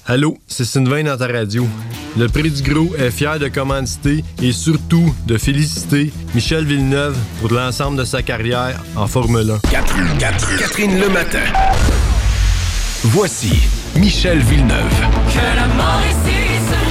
Allô, c'est Sylvain dans ta radio. Le Prix du Gros est fier de commanditer et surtout de féliciter Michel Villeneuve pour l'ensemble de sa carrière en Formule 1. Catherine Le Matin. Voici Michel Villeneuve. Que la mort ici se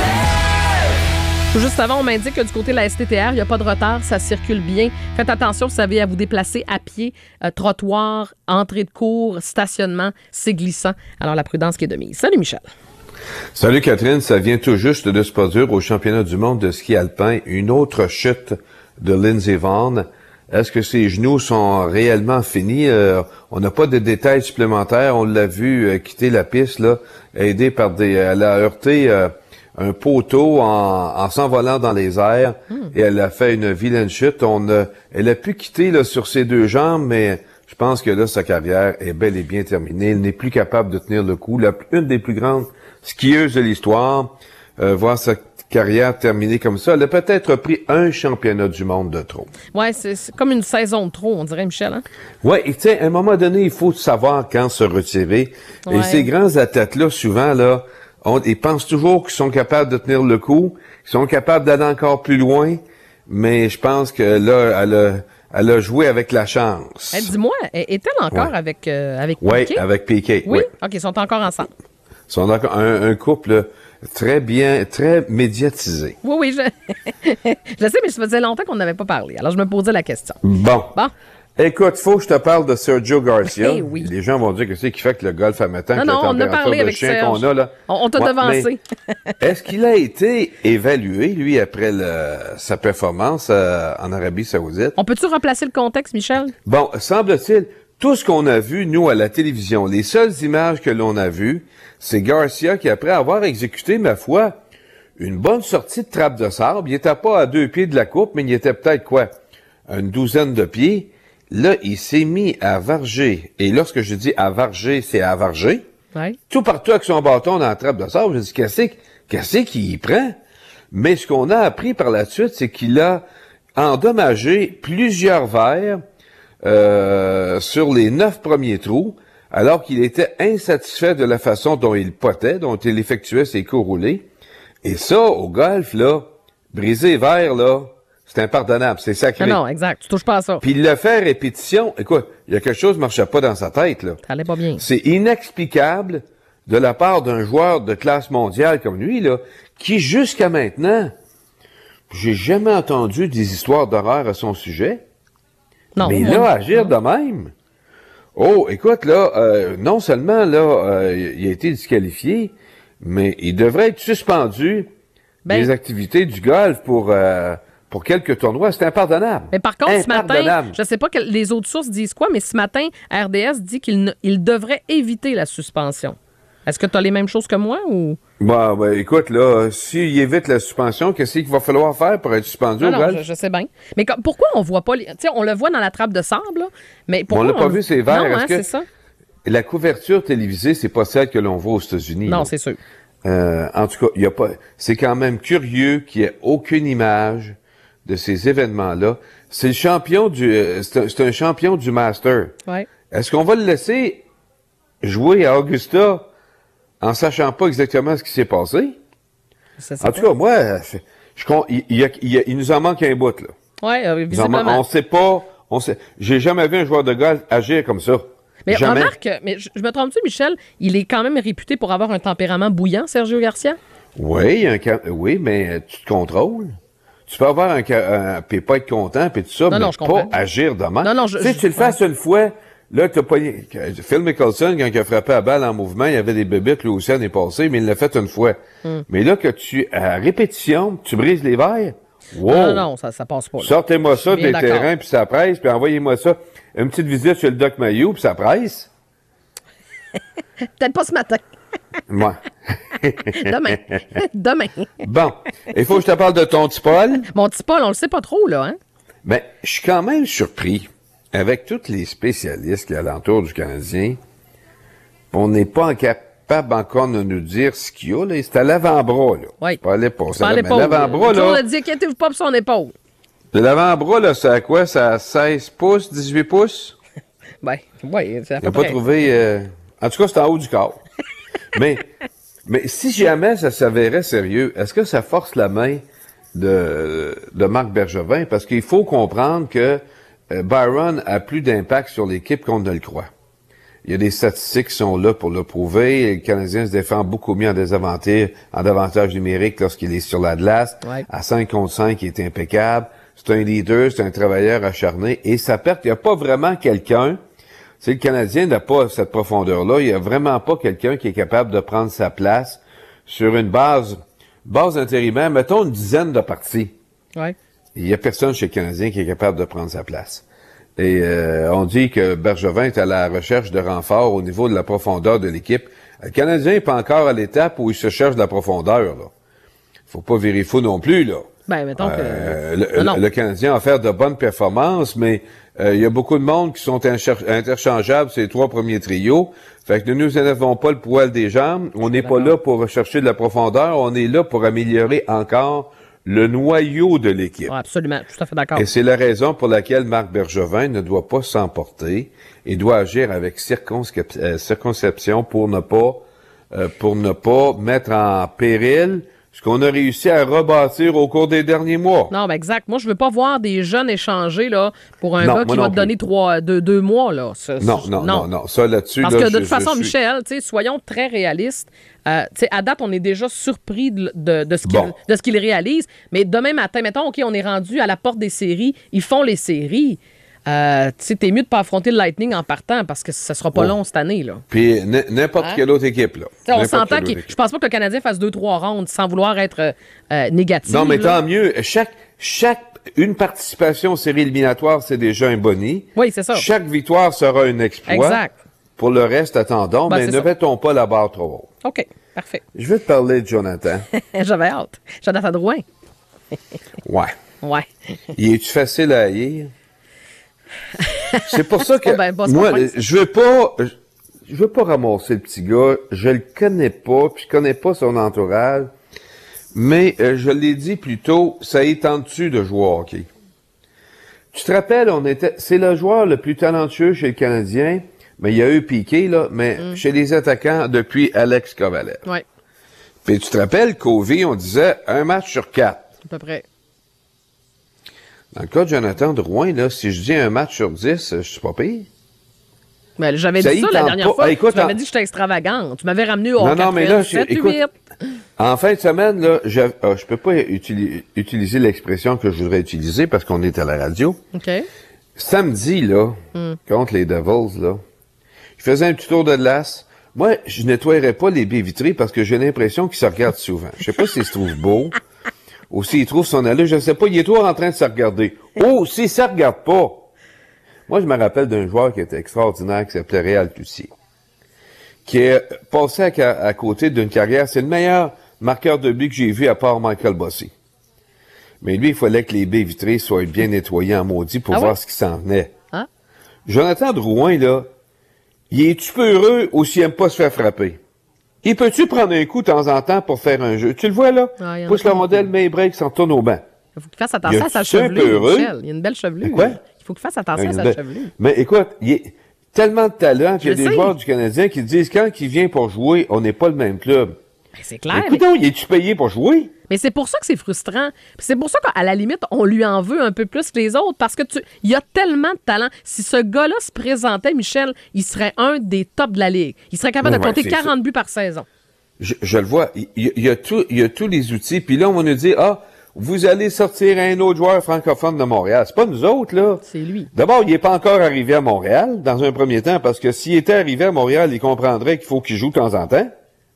lève. Juste avant, on m'indique que du côté de la STTR, il n'y a pas de retard, ça circule bien. Faites attention, vous savez, à vous déplacer à pied, trottoir, entrée de cours, stationnement, c'est glissant. Alors, la prudence qui est de mise. Salut, Michel. Salut Catherine, ça vient tout juste de se produire au championnat du monde de ski alpin, une autre chute de Lindsey Vonn. Est-ce que ses genoux sont réellement finis? On n'a pas de détails supplémentaires. On l'a vu quitter la piste, là, aidée par elle a heurté un poteau en s'envolant dans les airs et elle a fait une vilaine chute. Elle a pu quitter là, sur ses deux jambes, mais je pense que là, sa carrière est bel et bien terminée. Elle n'est plus capable de tenir le coup. Une des plus grandes skieuse de l'histoire, voir sa carrière terminée comme ça. Elle a peut-être pris un championnat du monde de trop. Ouais, c'est comme une saison de trop, on dirait, Michel. Hein? Ouais, et tu sais, à un moment donné, il faut savoir quand se retirer. Ouais. Et ces grands athlètes-là, souvent, là, ils pensent toujours qu'ils sont capables de tenir le coup, qu'ils sont capables d'aller encore plus loin, mais je pense que là, elle a joué avec la chance. Dis-moi, est-elle encore avec Piquet? Oui, avec Piquet. Oui? OK, ils sont encore ensemble. Ils sont encore un couple très bien, très médiatisé. Oui, je sais, mais ça faisait longtemps qu'on n'avait pas parlé. Alors, je me posais la question. Bon. Écoute, faut que je te parle de Sergio Garcia. Oui. Les gens vont dire que c'est qui fait que le golf à matin, non, avec la température de chien qu'on a, là. On t'a devancé. Est-ce qu'il a été évalué, lui, après sa performance en Arabie Saoudite? On peut-tu replacer le contexte, Michel? Bon, semble-t-il, tout ce qu'on a vu, nous, à la télévision, les seules images que l'on a vues, c'est Garcia qui, après avoir exécuté, ma foi, une bonne sortie de trappe de sable, il était pas à 2 pieds de la coupe, mais il était peut-être, une douzaine de pieds. Là, il s'est mis à varger. Et lorsque je dis à varger, c'est à varger. Ouais. Tout partout avec son bâton dans la trappe de sable. Je dis, qu'est-ce qu'il y prend? Mais ce qu'on a appris par la suite, c'est qu'il a endommagé plusieurs verres sur les 9 premiers trous, alors qu'il était insatisfait de la façon dont il potait, dont il effectuait ses coups roulés. Et ça, au golf, là, briser verre, là, c'est impardonnable, c'est sacré. Non, exact, tu touches pas à ça. Puis il le fait à répétition. Écoute, il y a quelque chose qui marchait pas dans sa tête, là. Ça allait pas bien. C'est inexplicable de la part d'un joueur de classe mondiale comme lui, là, qui, jusqu'à maintenant, j'ai jamais entendu des histoires d'horreur à son sujet. Non. Mais là, agir de même. Oh, écoute, là, non seulement, là, il a été disqualifié, mais il devrait être suspendu des activités du golf pour quelques tournois. C'est impardonnable. Mais par contre, ce matin, je sais pas que les autres sources disent quoi, mais ce matin, RDS dit qu'il devrait éviter la suspension. Est-ce que tu as les mêmes choses que moi ou... Bon, écoute, là, s'il évite la suspension, qu'est-ce qu'il va falloir faire pour être suspendu au golf? Je sais bien. Mais pourquoi on voit pas... Tu sais, on le voit dans la trappe de sable, là, mais pourquoi on l'a pas vu, ces verres. Non, c'est ça. La couverture télévisée, c'est pas celle que l'on voit aux États-Unis. Non, là. C'est sûr. En tout cas, il y a pas... C'est quand même curieux qu'il n'y ait aucune image de ces événements-là. C'est le champion c'est un champion du Master. Ouais. Est-ce qu'on va le laisser jouer à Augusta en sachant pas exactement ce qui s'est passé? En tout cas, moi, il nous en manque un bout, là. Oui, visiblement. On sait pas, j'ai jamais vu un joueur de golf agir comme ça. Mais jamais. Remarque, mais je me trompe-tu, Michel, il est quand même réputé pour avoir un tempérament bouillant, Sergio Garcia? Oui, oui, mais tu te contrôles. Tu peux avoir puis pas être content, puis tout ça, mais pas agir de même. Non, tu le fasses une fois, là, t'as pas... Phil Mickelson, quand il a frappé la balle en mouvement, il y avait des bébites, lui aussi, l'année passée, mais il l'a fait une fois. Mais là, à répétition, tu brises les verres, wow! Non, ça passe pas. Là. Sortez-moi ça des terrains, puis ça presse, puis envoyez-moi ça. Une petite visite chez le Doc Mayou, puis ça presse. Peut-être pas ce matin. Moi. Demain. Bon. Il faut que je te parle de ton petit Paul. Mon petit Paul, on le sait pas trop, là, hein? Ben, je suis quand même surpris. Avec tous les spécialistes qui alentour du Canadien, on n'est pas capable encore de nous dire ce qu'il y a, là. C'est à l'avant-bras, là. Oui. Pas à l'épaule. C'est à l'épaule. L'avant-bras, là. On a dit, inquiétez-vous pas pour son épaule. L'avant-bras, là, c'est à quoi? C'est à 16 pouces, 18 pouces? Oui, c'est à peu près. Il n'a pas trouvé... En tout cas, c'est en haut du corps. Mais Mais si jamais ça s'avérait sérieux, est-ce que ça force la main de Marc Bergevin? Parce qu'il faut comprendre que Byron a plus d'impact sur l'équipe qu'on ne le croit. Il y a des statistiques qui sont là pour le prouver. Le Canadien se défend beaucoup mieux en avantage numérique lorsqu'il est sur la glace. Ouais. À 5 contre 5, il est impeccable. C'est un leader, c'est un travailleur acharné. Et sa perte, il n'y a pas vraiment quelqu'un. Tu sais, le Canadien n'a pas cette profondeur-là. Il n'y a vraiment pas quelqu'un qui est capable de prendre sa place sur une base intérimaire, mettons une dizaine de parties. Ouais. Il n'y a personne chez le Canadien qui est capable de prendre sa place. Et on dit que Bergevin est à la recherche de renforts au niveau de la profondeur de l'équipe. Le Canadien n'est pas encore à l'étape où il se cherche de la profondeur, là. Faut pas virer fou non plus, là. Ben, mettons que... Le Canadien a fait de bonnes performances, mais il y a beaucoup de monde qui sont interchangeables ces 3 premiers trios. Fait que ne nous énervons pas le poil des jambes. On n'est pas là pour rechercher de la profondeur. On est là pour améliorer encore le noyau de l'équipe. Ouais, absolument, tout à fait d'accord. Et c'est la raison pour laquelle Marc Bergevin ne doit pas s'emporter et doit agir avec circonspection pour ne pas mettre en péril ce qu'on a réussi à rebâtir au cours des derniers mois. Non, ben exact. Moi, je veux pas voir des jeunes échanger là, pour un Non, gars moi qui va non te donner 2 mois. Là. Non. Ça, là-dessus, Parce là, que de toute façon, Michel, soyons très réalistes. À date, on est déjà surpris de ce qu'il réalise. Mais demain matin, mettons, OK, on est rendu à la porte des séries. Ils font les séries. T'es mieux de pas affronter le Lightning en partant parce que ça sera pas long cette année. Là. Puis n'importe quelle autre équipe. Là. On s'entend que je pense pas que le Canadien fasse 2-3 rondes sans vouloir être négatif. Non, mais tant mieux. Une participation aux séries éliminatoires, c'est déjà un boni. Oui, c'est ça. Chaque victoire sera un exploit. Exact. Pour le reste, attendons, mais ne mettons pas la barre trop haut. OK, parfait. Je vais te parler de Jonathan. J'avais hâte. Jonathan Drouin. Ouais. Il est-tu facile à haïr? C'est pour ça que moi, je veux pas ramasser le petit gars. Je le connais pas, puis je connais pas son entourage. Mais je l'ai dit plus tôt, ça y tente-tu de jouer au hockey? Tu te rappelles, c'est le joueur le plus talentueux chez le Canadien, mais il y a eu Piqué, là, mais chez les attaquants depuis Alex Kovalev. Ouais. Puis tu te rappelles, Covey, on disait 1 match sur 4. À peu près. Dans le cas de Jonathan Drouin, là, si je dis 1 match sur 10, je suis pas pire. Ben, j'avais dit ça la dernière fois. Tu m'avais dit que j'étais extravagante. Tu m'avais ramené au Non, mais là, 7, écoute, 8. En fin de semaine, là, je peux pas utiliser l'expression que je voudrais utiliser parce qu'on est à la radio. OK. Samedi, là, contre les Devils, là, je faisais un petit tour de glace. Moi, je nettoierais pas les baies vitrées parce que j'ai l'impression qu'ils se regardent souvent. Je sais pas s'ils se trouvent beaux ou s'ils trouvent son allure. Je sais pas, il est toujours en train de se regarder. Oh, s'il se regarde pas! Moi, je me rappelle d'un joueur qui était extraordinaire, qui s'appelait Réal Tussier, qui est passé à côté d'une carrière. C'est le meilleur marqueur de but que j'ai vu à part Michael Bossy. Mais lui, il fallait que les baies vitrées soient bien nettoyées en maudit pour voir ce qui s'en venait. Hein? Jonathan Drouin, là, il est-tu peu heureux ou s'il aime pas se faire frapper? Il peut-tu prendre un coup de temps en temps pour faire un jeu? Tu le vois, là? Pousse la rondelle, met break, s'en tourne au banc. Il faut qu'il fasse attention à sa chevelure, Michel. Il y a une belle chevelure. Quoi? Il faut qu'il fasse attention à sa chevelure. Mais écoute, il y a tellement de talent qu'il y a des joueurs du Canadien qui disent quand il vient pour jouer, on n'est pas le même club. Ben, c'est clair. Écoute, il est-tu payé pour jouer? Mais c'est pour ça que c'est frustrant. Puis c'est pour ça qu'à la limite, on lui en veut un peu plus que les autres parce que il y a tellement de talent. Si ce gars-là se présentait, Michel, il serait un des tops de la Ligue. Il serait capable de compter 40 buts par saison. Je le vois. Il y a tous les outils. Puis là, on va nous dire, vous allez sortir un autre joueur francophone de Montréal. C'est pas nous autres, là. C'est lui. D'abord, il n'est pas encore arrivé à Montréal, dans un premier temps, parce que s'il était arrivé à Montréal, il comprendrait qu'il faut qu'il joue de temps en temps.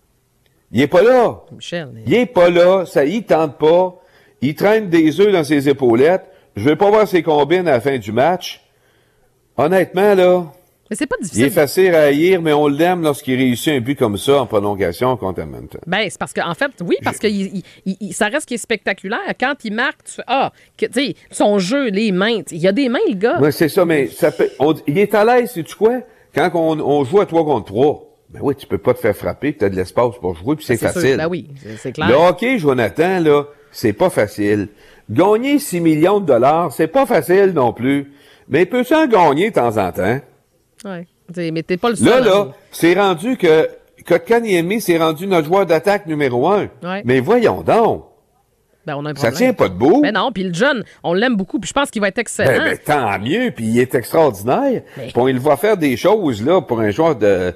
Il est pas là. Michel. Il est pas là. Ça y tente pas. Il traîne des œufs dans ses épaulettes. Je veux pas voir ses combines à la fin du match. Honnêtement, là. Mais c'est pas difficile. Il est facile à haïr, mais on l'aime lorsqu'il réussit un but comme ça en prolongation contre Edmonton. Ben, c'est parce que, en fait, oui, parce que ça reste qui est spectaculaire. Quand il marque, tu fais, tu sais, son jeu, les mains, il y a des mains, le gars. Oui, c'est ça, mais il est à l'aise, sais-tu quoi? Quand on joue à 3 contre 3, ben oui, tu peux pas te faire frapper, tu as de l'espace pour jouer, puis c'est facile. Sûr. Ben oui, c'est clair. Le hockey, Jonathan, là, c'est pas facile. Gagner 6 millions de dollars, c'est pas facile non plus. Mais peux-tu en gagner de temps en temps? Oui. Mais t'es pas le seul. Là, c'est rendu que Kotkaniemi s'est rendu notre joueur d'attaque numéro 1. Ouais. Mais voyons donc. Ben, on a un Ça problème. tient pas debout. Ben non, puis le jeune, on l'aime beaucoup, puis je pense qu'il va être excellent. Ben, tant mieux, puis il est extraordinaire. Mais- Puis il va faire des choses, là, pour un joueur de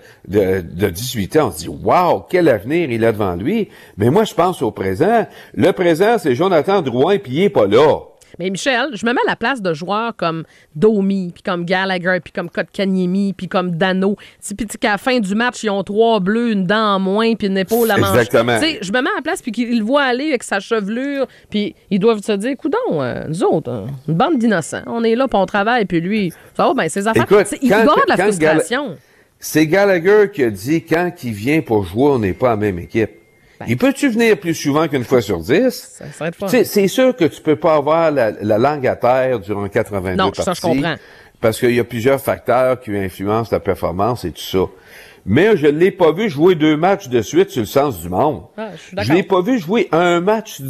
18 ans. On se dit, wow, quel avenir il a devant lui. Mais moi, je pense au présent. Le présent, c'est Jonathan Drouin, puis il est pas là. Mais Michel, je me mets à la place de joueurs comme Domi, puis comme Gallagher, puis comme Kotkaniemi, puis comme Dano. Puis qu'à la fin du match, ils ont 3 bleus, une dent en moins, puis une épaule à manger. Exactement. Tu sais, je me mets à la place, puis qu'ils le voient aller avec sa chevelure, puis ils doivent se dire, coudonc, nous autres, une bande d'innocents, on est là, puis on travaille, puis lui, ça va, ben ses affaires. Écoute, Il va y avoir de la quand frustration. C'est Gallagher qui a dit, quand il vient pour jouer, on n'est pas la même équipe. Il peut-tu venir plus souvent qu'une fois sur 10? Ça serait de fun. Tu sais, c'est sûr que tu peux pas avoir la langue à terre durant 82 Non, parties. ça, je comprends. Parce qu'il y a plusieurs facteurs qui influencent la performance et tout ça. Mais je l'ai pas vu jouer 2 matchs de suite sur le sens du monde. Ah, je suis Je d'accord. l'ai pas vu jouer un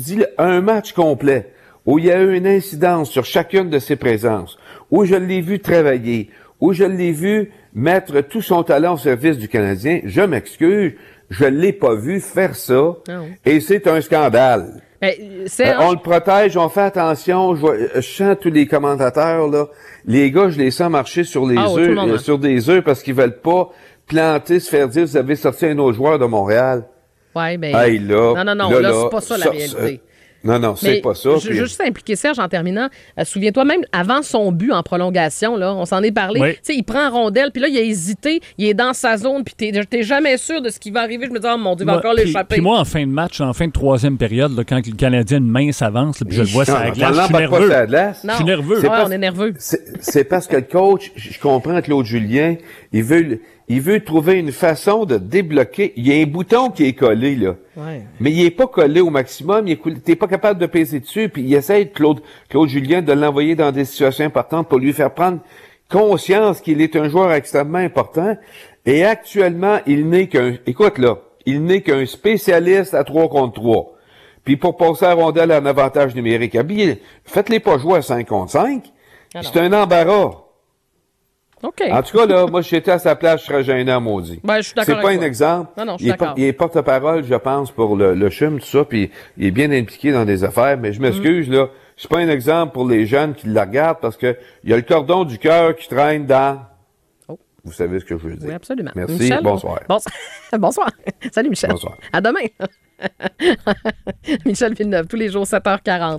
match complet, où il y a eu une incidence sur chacune de ses présences, où je l'ai vu travailler, où je l'ai vu mettre tout son talent au service du Canadien. Je m'excuse, je l'ai pas vu faire ça, Non. et c'est un scandale. Ben, c'est On le protège, on fait attention. Je sens tous les commentateurs, là. Les gars, je les sens marcher sur les Ah oui, tout le monde, hein. sur des œufs parce qu'ils veulent pas planter, se faire dire, vous avez sorti un autre joueur de Montréal. Ouais, ben. Hey, là. Non, là, c'est pas ça la réalité. Non, c'est Mais pas ça. Je veux juste impliquer Serge en terminant. Souviens-toi, même avant son but en prolongation, là, on s'en est parlé. Oui. Tu sais, il prend rondelle, puis là, il a hésité, il est dans sa zone, puis t'es jamais sûr de ce qui va arriver. Je me dis, oh mon Dieu, il va encore l'échapper. Puis moi, en fin de match, en fin de troisième période, là, quand le Canadien une main s'avance, là, puis je le vois sur la Non, glace, je suis l'embarque pas nerveux. sur la glace. Non. Je suis nerveux. Ouais, C'est pas- on est nerveux. C'est parce que le coach, je comprends Claude Julien, il veut trouver une façon de débloquer. Il y a un bouton qui est collé, là. Ouais. Mais il est pas collé au maximum, t'es pas capable de peser dessus, puis il essaie, Claude Julien, de l'envoyer dans des situations importantes pour lui faire prendre conscience qu'il est un joueur extrêmement important. Et actuellement, il n'est qu'un spécialiste à 3 contre 3. Puis pour passer à la rondelle en avantage numérique, faites-les pas jouer à 5 contre 5. C'est un embarras. OK. En tout cas, là, moi, si j'étais à sa place, je serais gênant, maudit. Ben, je suis d'accord C'est pas avec un toi. exemple. Non, je suis Il d'accord. est porte-parole, je pense, pour le CHUM, tout ça, puis il est bien impliqué dans des affaires, mais je m'excuse, là, c'est pas un exemple pour les jeunes qui la regardent, parce que il y a le cordon du cœur qui traîne dans... Oh. Vous savez ce que je veux dire. Oui, absolument. Merci, Michel, bonsoir. Bonsoir. Salut, Michel. Bonsoir. À demain. Michel Villeneuve, tous les jours, 7h40.